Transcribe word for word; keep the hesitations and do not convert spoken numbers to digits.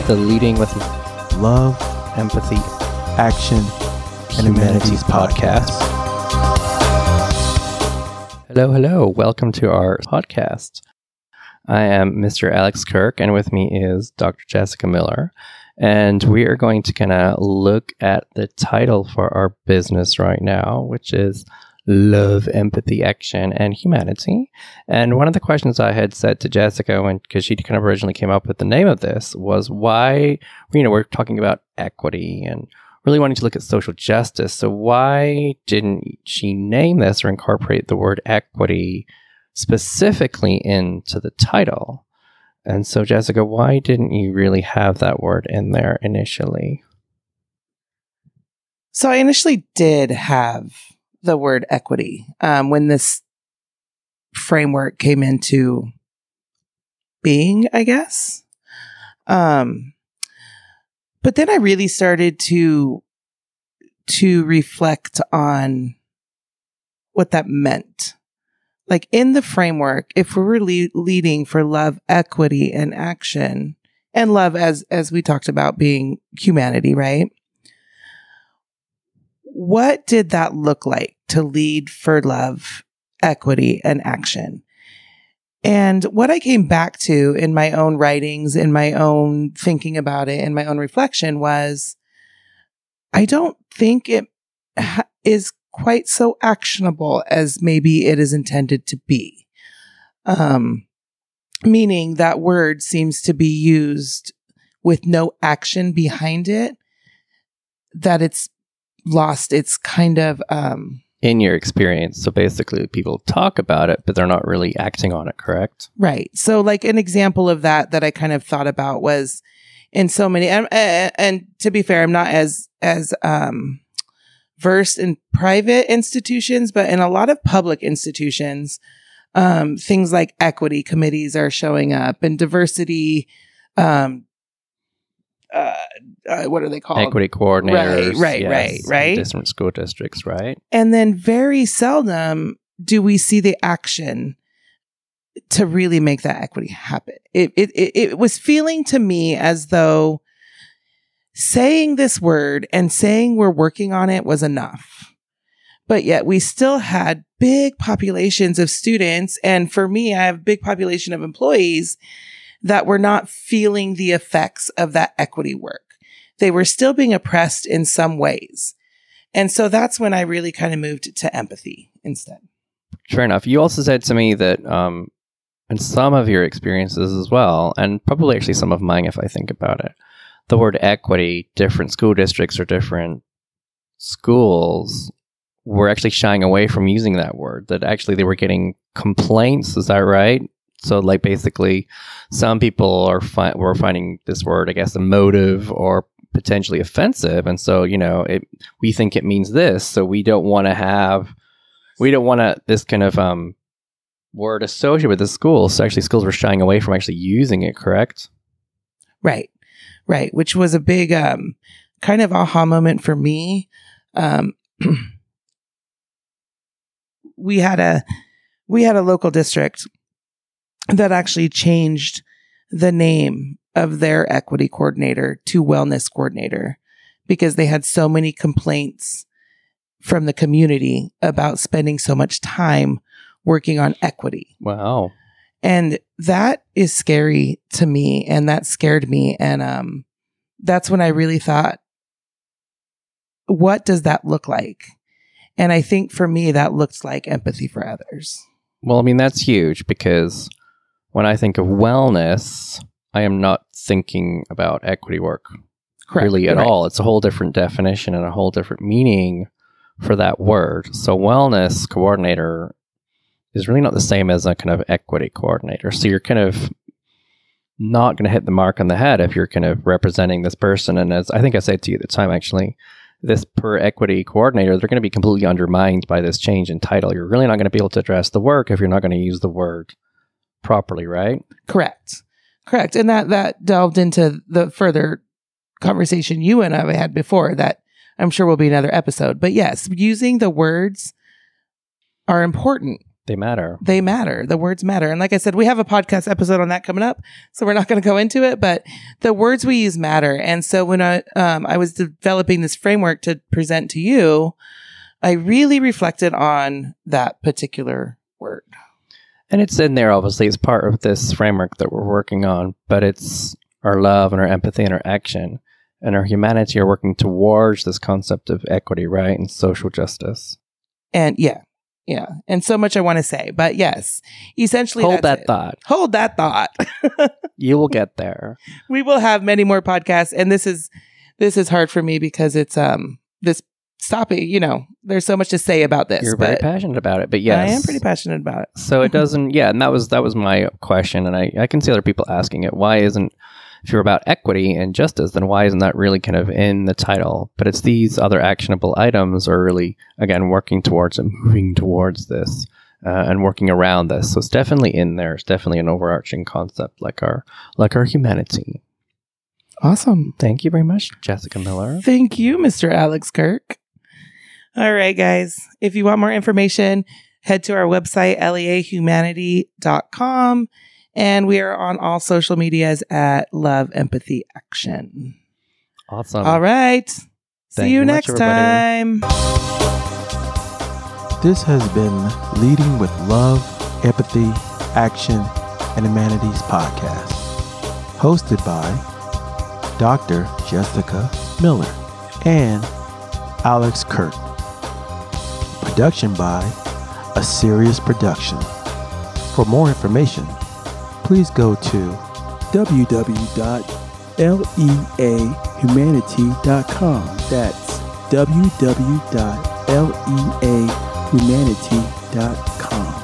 the Leading with Love, Empathy, Action, and Humanities podcast. Hello, hello. Welcome to our podcast. I am Mister Alex Kirk, and with me is Doctor Jessica Miller. And we are going to kind of look at the title for our business right now, which is Love, Empathy, Action, and Humanity. And one of the questions I had said to Jessica, when because she kind of originally came up with the name of this, was why, you know, we're talking about equity and really wanting to look at social justice. So why didn't she name this or incorporate the word equity specifically into the title? And so, Jessica, why didn't you really have that word in there initially? So I initially did have the word equity um, when this framework came into being, I guess. Um, but then I really started to to reflect on what that meant. Like in the framework, if we were le- leading for love, equity, and action, and love as as we talked about being humanity, right? What did that look like to lead for love, equity, and action? And what I came back to in my own writings, in my own thinking about it, in my own reflection was, I don't think it ha- is quite so actionable as maybe it is intended to be. Um, meaning that word seems to be used with no action behind it, that it's lost its kind of... Um, in your experience. So basically people talk about it, but they're not really acting on it, correct? Right. So like an example of that that I kind of thought about was in so many... And, and to be fair, I'm not as... as um, versed in private institutions, but in a lot of public institutions, um, things like equity committees are showing up and diversity, um, uh, uh, what are they called? Equity coordinators. Right, right, yes, right, right. Different school districts, right? And then very seldom do we see the action to really make that equity happen. It, it, it, it was feeling to me as though saying this word and saying we're working on it was enough. But yet we still had big populations of students. And for me, I have a big population of employees that were not feeling the effects of that equity work. They were still being oppressed in some ways. And so that's when I really kind of moved to empathy instead. Fair enough. You also said to me that um, in some of your experiences as well, and probably actually some of mine if I think about it, the word equity, different school districts or different schools were actually shying away from using that word, that actually they were getting complaints. Is that right? So like basically some people are fi- were finding this word, I guess, emotive or potentially offensive. And so, you know, it, we think it means this. So we don't want to have, we don't want to, this kind of um, word associated with the school. So actually schools were shying away from actually using it, correct? Right. Right, which was a big um, kind of aha moment for me. Um, we had a we had a local district that actually changed the name of their equity coordinator to wellness coordinator because they had so many complaints from the community about spending so much time working on equity. Wow. And that is scary to me, and that scared me. And um, that's when I really thought, what does that look like? And I think for me, that looks like empathy for others. Well, I mean, that's huge because when I think of wellness, I am not thinking about equity work Correct. really at right. all. It's a whole different definition and a whole different meaning for that word. So wellness coordinator is really not the same as a kind of equity coordinator. So you're kind of not going to hit the mark on the head if you're kind of representing this person. And as I think I said to you at the time, actually, this per equity coordinator, they're going to be completely undermined by this change in title. You're really not going to be able to address the work if you're not going to use the word properly, right? Correct. Correct. And that, that delved into the further conversation you and I had before that I'm sure will be another episode. But yes, using the words are important. They matter. They matter. The words matter. And like I said, we have a podcast episode on that coming up, so we're not going to go into it, but the words we use matter. And so when I, um, I was developing this framework to present to you, I really reflected on that particular word. And it's in there, obviously, as part of this framework that we're working on, but it's our love and our empathy and our action and our humanity are working towards this concept of equity, right? And social justice. And yeah. Yeah. And so much I want to say, but yes, essentially hold that it. thought. Hold that thought. You will get there. We will have many more podcasts. And this is, this is hard for me because it's, um, this topic, you know, there's so much to say about this. You're very passionate about it, but yes. I am pretty passionate about it. So it doesn't, yeah. And that was, that was my question. And I, I can see other people asking it. Why isn't, if you're about equity and justice, then why isn't that really kind of in the title? But it's these other actionable items are really, again, working towards and moving towards this uh, and working around this. So it's definitely in there. It's definitely an overarching concept like our like our humanity. Awesome. Thank you very much, Jessica Miller. Thank you, Mister Alex Kirk. All right, guys. If you want more information, head to our website, lea humanity dot com. And we are on all social medias at Love, Empathy, Action. Awesome. All right. Thank See you you next much, time. This has been Leading with Love, Empathy, Action, and Humanities podcast, hosted by Doctor Jessica Miller and Alex Kirk. Production by A Serious Production. For more information, please go to w w w dot lea humanity dot com. That's w w w dot lea humanity dot com.